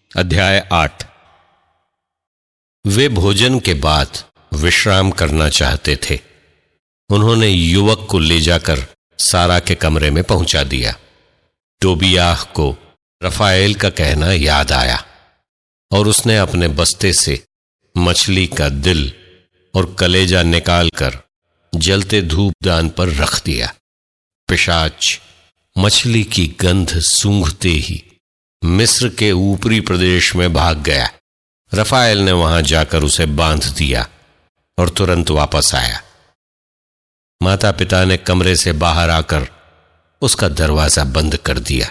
अध्याय 8। वे भोजन के बाद विश्राम करना चाहते थे। उन्होंने युवक को ले जाकर सारा के कमरे में पहुंचा दिया। टोबियाह को रफाएल का कहना याद आया और उसने अपने बस्ते से मछली का दिल और कलेजा निकालकर जलते धूपदान पर रख दिया। पिशाच मछली की गंध सूंघते ही मिस्र के ऊपरी प्रदेश में भाग गया। रफाएल ने वहां जाकर उसे बांध दिया और तुरंत वापस आया। माता पिता ने कमरे से बाहर आकर उसका दरवाजा बंद कर दिया।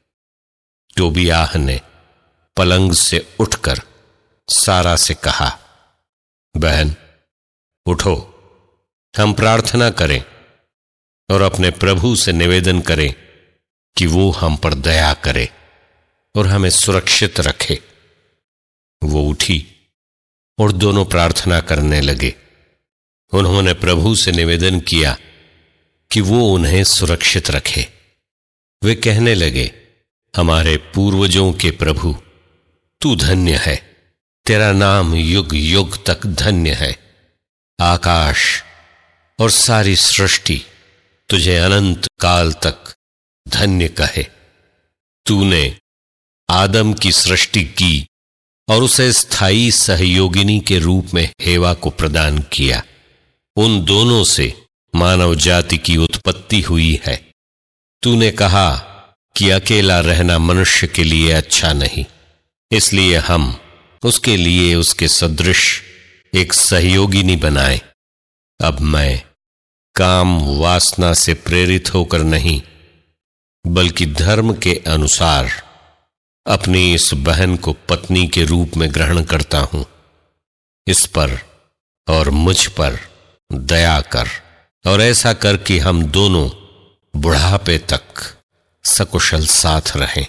टोबियाह ने पलंग से उठकर सारा से कहा, बहन उठो, हम प्रार्थना करें और अपने प्रभु से निवेदन करें कि वो हम पर दया करे और हमें सुरक्षित रखे। वो उठी और दोनों प्रार्थना करने लगे। उन्होंने प्रभु से निवेदन किया कि वो उन्हें सुरक्षित रखे। वे कहने लगे, हमारे पूर्वजों के प्रभु, तू धन्य है, तेरा नाम युग युग तक धन्य है। आकाश और सारी सृष्टि तुझे अनंत काल तक धन्य कहे। तूने आदम की सृष्टि की और उसे स्थायी सहयोगिनी के रूप में हेवा को प्रदान किया। उन दोनों से मानव जाति की उत्पत्ति हुई है। तूने कहा कि अकेला रहना मनुष्य के लिए अच्छा नहीं, इसलिए हम उसके लिए उसके सदृश एक सहयोगिनी बनाए। अब मैं काम वासना से प्रेरित होकर नहीं, बल्कि धर्म के अनुसार अपनी इस बहन को पत्नी के रूप में ग्रहण करता हूं। इस पर और मुझ पर दया कर और ऐसा कर कि हम दोनों बुढ़ापे तक सकुशल साथ रहें।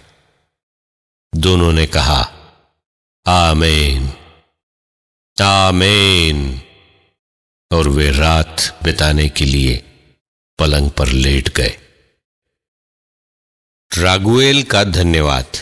दोनों ने कहा, आमीन आमीन, और वे रात बिताने के लिए पलंग पर लेट गए। रागुएल का धन्यवाद।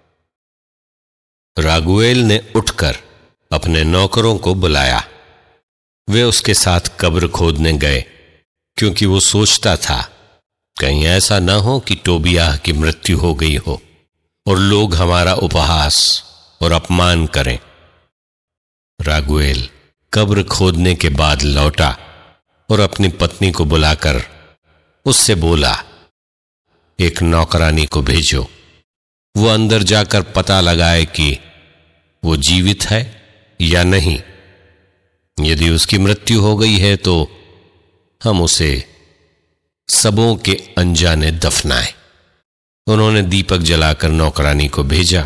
रागुएल ने उठकर अपने नौकरों को बुलाया। वे उसके साथ कब्र खोदने गए, क्योंकि वो सोचता था कहीं ऐसा न हो कि टोबियाह की मृत्यु हो गई हो और लोग हमारा उपहास और अपमान करें। रागुएल कब्र खोदने के बाद लौटा और अपनी पत्नी को बुलाकर उससे बोला, एक नौकरानी को भेजो, वो अंदर जाकर पता लगाए कि वो जीवित है या नहीं। यदि उसकी मृत्यु हो गई है तो हम उसे सबों के अनजाने दफनाएं। उन्होंने दीपक जलाकर नौकरानी को भेजा।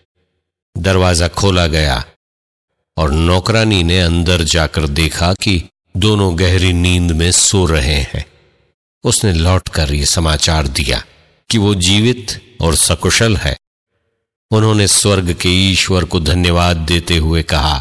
दरवाजा खोला गया और नौकरानी ने अंदर जाकर देखा कि दोनों गहरी नींद में सो रहे हैं। उसने लौटकर यह समाचार दिया कि वो जीवित और सकुशल है। उन्होंने स्वर्ग के ईश्वर को धन्यवाद देते हुए कहा,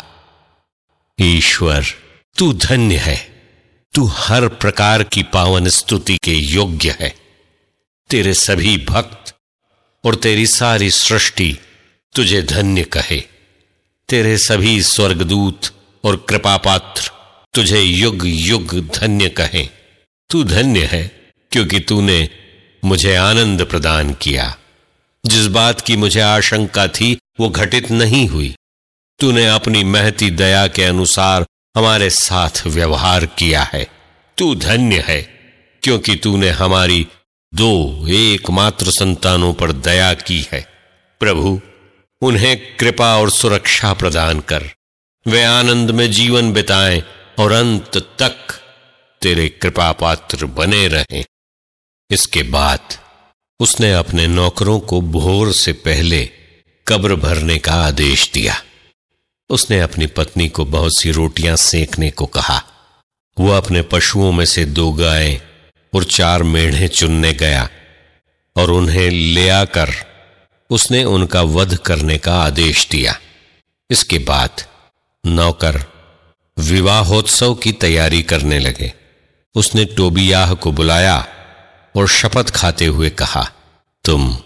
ईश्वर तू धन्य है, तू हर प्रकार की पावन स्तुति के योग्य है। तेरे सभी भक्त और तेरी सारी सृष्टि तुझे धन्य कहे। तेरे सभी स्वर्गदूत और कृपापात्र तुझे युग युग धन्य कहें। तू धन्य है क्योंकि तूने मुझे आनंद प्रदान किया। जिस बात की मुझे आशंका थी वो घटित नहीं हुई। तूने अपनी महती दया के अनुसार हमारे साथ व्यवहार किया है। तू धन्य है क्योंकि तूने हमारी 2 एकमात्र संतानों पर दया की है। प्रभु, उन्हें कृपा और सुरक्षा प्रदान कर, वे आनंद में जीवन बिताएं और अंत तक तेरे कृपा पात्र बने रहें। इसके बाद उसने अपने नौकरों को भोर से पहले कब्र भरने का आदेश दिया। उसने अपनी पत्नी को बहुत सी रोटियां सेकने को कहा। वो अपने पशुओं में से 2 गायें और 4 मेढ़े चुनने गया और उन्हें ले आकर उसने उनका वध करने का आदेश दिया। इसके बाद नौकर विवाहोत्सव की तैयारी करने लगे। उसने टोबियाह को बुलाया और शपथ खाते हुए कहा, तुम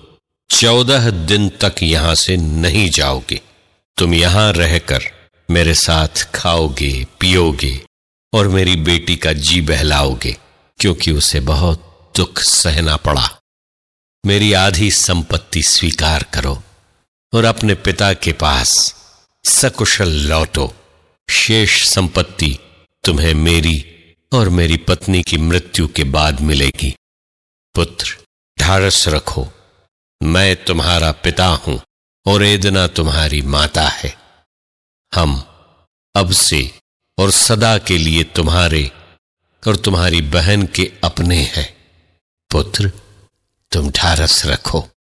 14 दिन तक यहां से नहीं जाओगे। तुम यहां रहकर मेरे साथ खाओगे, पियोगे और मेरी बेटी का जी बहलाओगे, क्योंकि उसे बहुत दुख सहना पड़ा। मेरी आधी संपत्ति स्वीकार करो और अपने पिता के पास सकुशल लौटो। शेष संपत्ति तुम्हें मेरी और मेरी पत्नी की मृत्यु के बाद मिलेगी। पुत्र, ढाढ़स रखो, मैं तुम्हारा पिता हूं और एदना तुम्हारी माता है। हम अब से और सदा के लिए तुम्हारे और तुम्हारी बहन के अपने हैं। पुत्र, तुम ढाढ़स रखो।